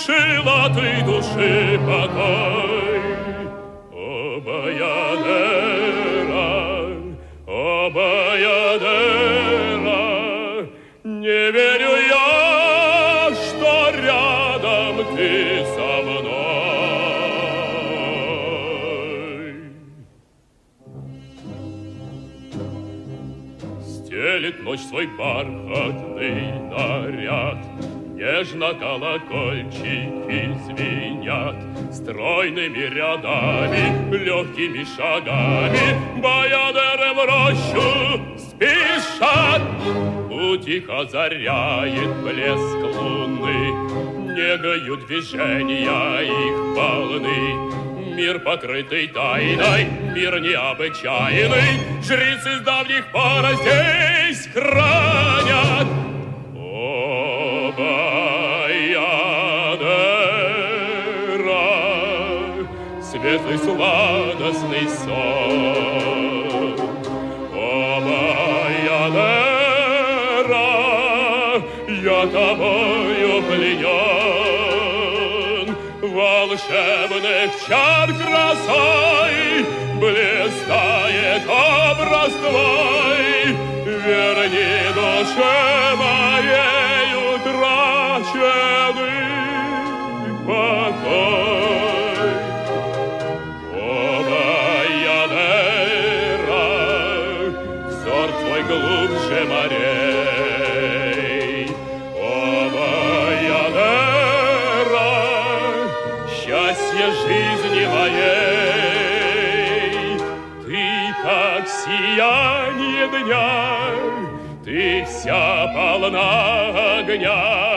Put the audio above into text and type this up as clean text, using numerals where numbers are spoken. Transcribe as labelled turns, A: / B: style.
A: лишила ты души покой. О, Баядера, о, Баядера, не верю я, что рядом ты со мной. Стелит ночь свой бархатный наряд, нежно колокольчики звенят, стройными рядами, легкими шагами Баядеры в рощу спешат. Утих озаряет блеск луны, негою движения их полны. Мир, покрытый тайной, мир необычайный, жрицы с давних пор здесь хранят. О, Баядера, светлый сладостный сон. О, Баядера, я тобою пленен, волшебных чар красой блистает образ твой. Верни душе моей утраченный покой. О, Баядера, взор твой глубже морей. О, Баядера, счастье жизни моей. Ты как сияние дня, ты вся полна огня.